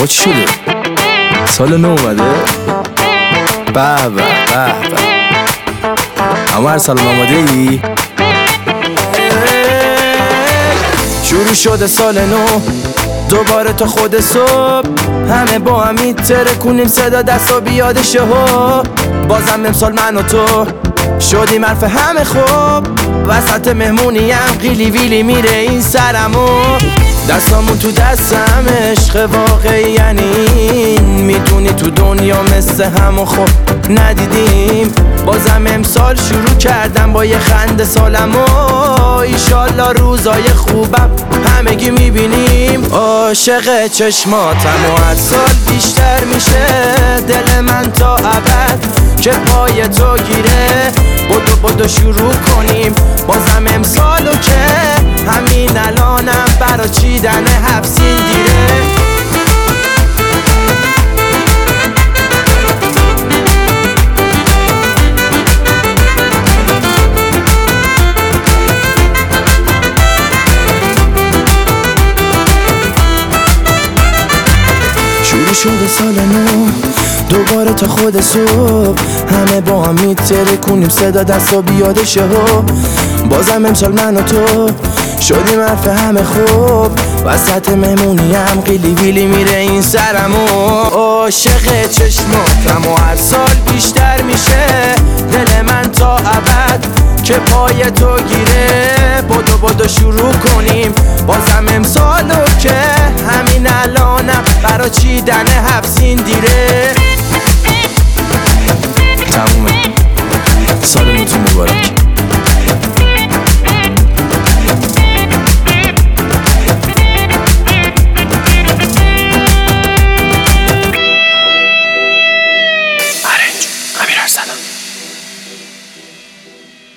چی شده؟ سال نو اومده؟ به به به به. اما هر سال آماده ای؟ شروع شده سال نو دوباره تا خود صبح، همه با هم میترکونیم صدا دستا بیاد شهو. بازم امسال من و تو شدیم حرف همه خوب، وسط مهمونیم قیلی ویلی میره این سرمو. دستامون تو دستم عشق واقعی یعنی میدونی تو دنیا مثل همو خوب ندیدیم. بازم امسال شروع کردم با یه خنده سالمو، ایشالله روزای خوبم همگی میبینیم. عاشق چشماتم و هر سال بیشتر میشه دل من تا ابد که پای تو گیره. بدو شروع کنیم بازم امسالو که همین الانم برا چیدن 7 سین دیره. شروع شده سال نو دوباره تا خود صبح، همه با هم میترکونیم صدا دستا بیاد شهو. بازم امسال من و تو شدیم حرف همه خوب، وسط مهمونیم قیلی ویلی میره این سرمو. عاشق چشماتم و هر سال بیشتر میشه دل من تا ابد که پای تو گیره. بدو شروع کنیم بازم امسالو که همین الانم برا چیدن 7 سین دیره. تمومه، سالتون مبارک.